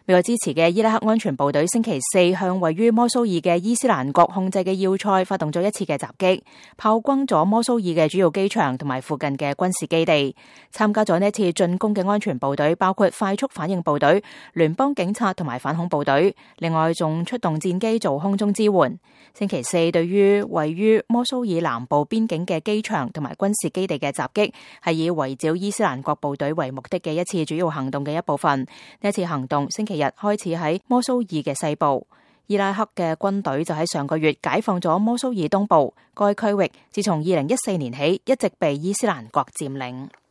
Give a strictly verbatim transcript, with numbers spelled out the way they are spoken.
美國支持嘅伊拉克安全部隊星期四向位於摩蘇爾嘅伊斯蘭國控制嘅要塞發動咗一次嘅襲擊，炮轟咗摩蘇爾嘅主要機場同埋附近嘅軍事基地。參加咗呢一次進攻嘅安全部隊包括快速反應部隊、聯邦警察同埋反恐部隊，另外仲出動戰機做空中支援。星期四對於位於摩蘇爾南部邊境嘅機場同埋軍事基地嘅襲擊，係以圍剿伊斯蘭國部隊為目的嘅一次主要行動嘅一部分。呢一次行動星期日開始喺摩蘇爾嘅西部，伊拉克嘅軍隊就喺上個月解放咗摩蘇爾東部，該區域自從二零一四年起一直被伊斯蘭國佔領。